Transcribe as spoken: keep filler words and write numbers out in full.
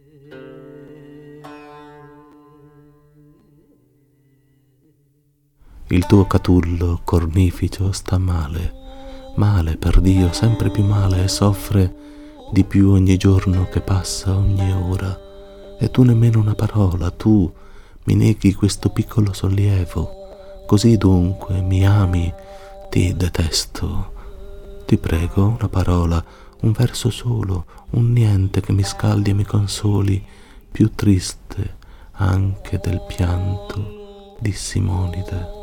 Il tuo Catullo cornificio sta male, male per Dio, sempre più male, e soffre di più ogni giorno che passa, ogni ora. E tu nemmeno una parola, tu mi neghi questo piccolo sollievo. Così dunque mi ami, ti detesto. Ti prego, una parola, un verso solo, un niente che mi scaldi e mi consoli, più triste anche del pianto di Simonide.